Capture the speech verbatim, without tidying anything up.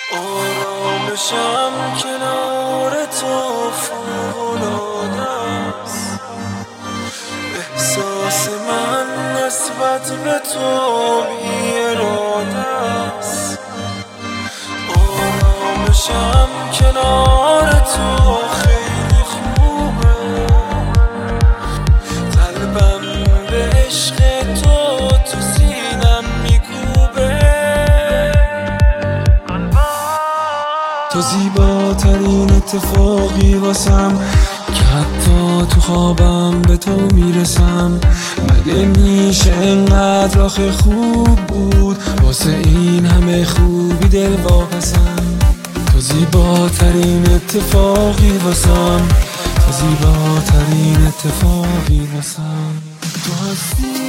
آرامشم کنار تو فوق‌العاده است. احساس من نسبت به تو بی اراده است. آرامشم کنار تو خیلی خوبه. قلبم به عشق تو تو سینم میکوبه. تو زیباترین اتفاقی واسم که حتی تو خوابم به تو میرسم. مگه میشه انقدر آخه خوب بود واسه این همه خوبی دل واپسم. تو زیباترین اتفاقی واسم، تو زیباترین اتفاقی واسم. تو هستی